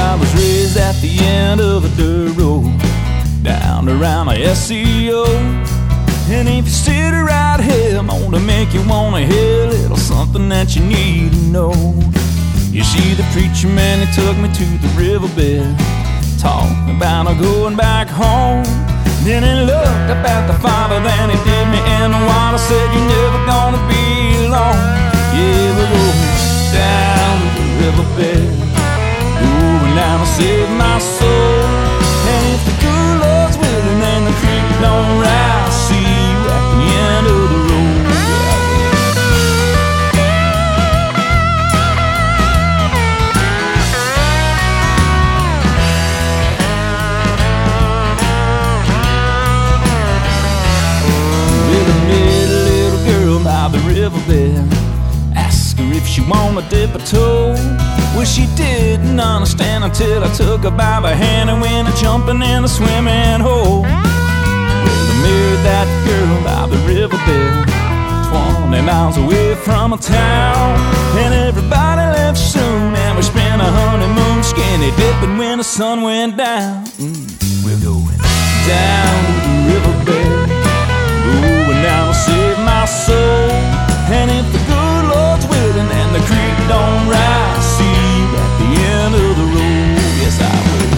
I was raised at the end of a dirt road, down around the SCO. And if you sit right here, I'm gonna make you wanna hear a little something that you need to know. You see, the preacher man, he took me to the riverbed, talking about going back home. Then he looked up at the Father, then he did me in the water, said, "You're never gonna be alone." Yeah, we're going down to the riverbed, going down to save my soul. And if the good Lord's willing and the creek don't rise, see you at the end of the road. The riverbed, asked her if she wanna dip a toe. Well, she didn't understand until I took her by the hand and went jumping in a swimming hole. Well, I married that girl by the riverbed, 20 miles away from a town. And everybody left soon, and we spent a honeymoon skinny dipping when the sun went down. We're going down to the riverbed, going down to save my soul. And if the good Lord's willing and the creek don't rise, see you at the end of the road. Yes, I will.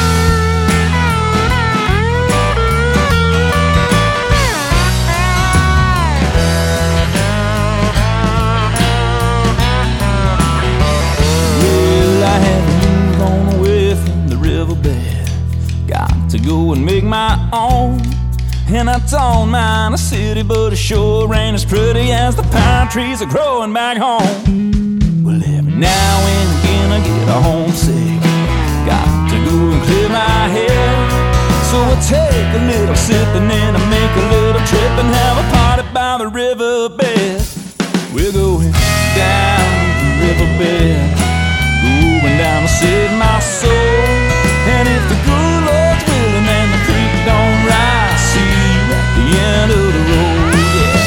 Well, I had to move on away from the riverbed, got to go and make my own. And I don't mind a city, but it sure ain't as pretty as the pine trees are growing back home. Well, every now and again I get a homesick, got to go and clear my head. So I take a little sip and then I make a little trip and have a party by the riverbed. We're going down the riverbed, going down to save my soul. And if the good Lord's willing and the creek don't rise, see you at the end of the road, yeah.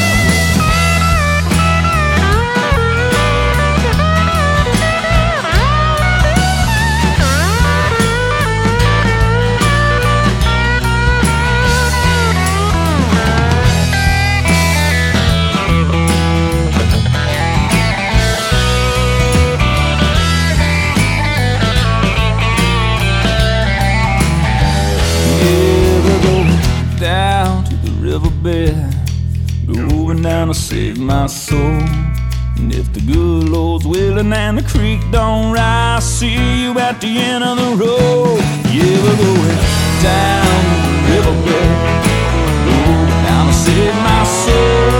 Down to the riverbed, going down to save my soul. And if the good Lord's willing and the creek don't rise, see you at the end of the road. Yeah, we're going down to the riverbed, going down to save my soul.